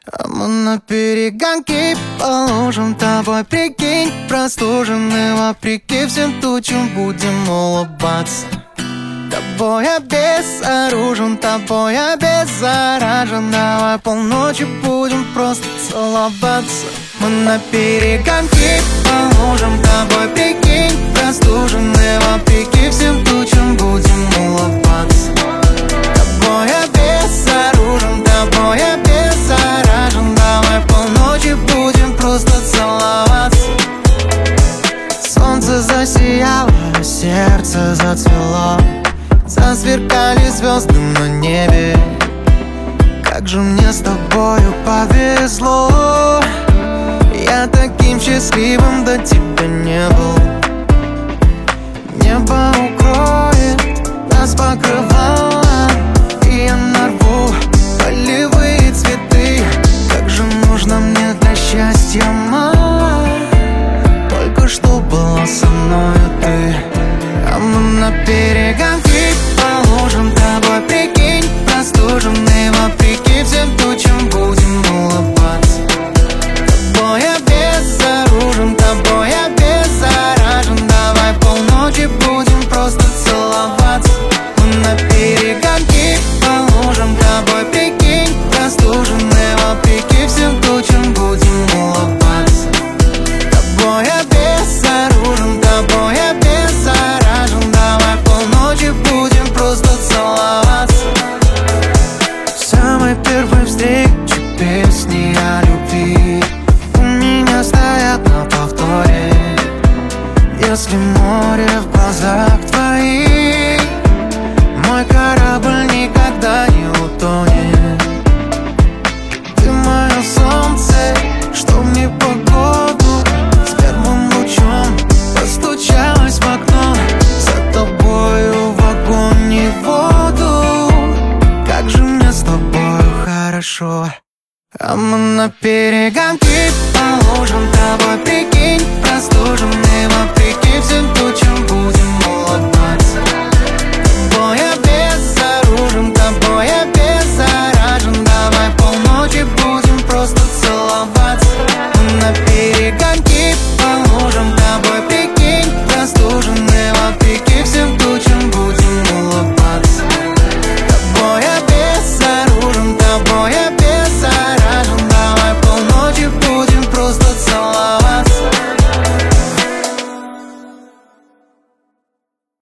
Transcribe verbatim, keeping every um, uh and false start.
А мы на перегонки положим тобой, прикинь, простуженные вопреки всем тучам будем улыбаться. Тобой обезоружен, тобой обеззаражен. Давай полночи будем просто целоваться. Мы на перегонки положим тобой, прикинь, простуженные вопреки всем тучам будем улыбаться. Тобой обезоружен, тобой обеззаражен. Давай полночи будем просто целоваться. Солнце засияло, сердце зацвело, засверкали звезды на небе. Как же мне с тобою повезло. Я таким счастливым до тебя не был. Небо укроет нас покрывало, и я нарву полевые цветы. Как же нужно мне для счастья мало. Только что была со мною ты. А мы на перегонки положим тобой, прикинь, простуженные вопреки всем тучам будем улыбаться. Тобой обезоружен, тобой обеззаражен. Давай полночи будем просто целоваться. Мы на перегонки положим тобой, прикинь, простуженные вопреки всем тучам будем улыбаться. Тобой обезоружен, тобой обеззаражен. Давай полночи будем просто целоваться. В самой первой встрече песни о любви у меня стоят на повторе. Если море в глазах твоих, мой корабль никогда не утонет. Ты мое солнце, что мне погоду, с первым лучом постучалась в окно. За тобою в огонь и воду. Как же мне с тобою хорошо. А мы на перегонки положим тобой, прикинь, простуженные вопреки всем тучам будем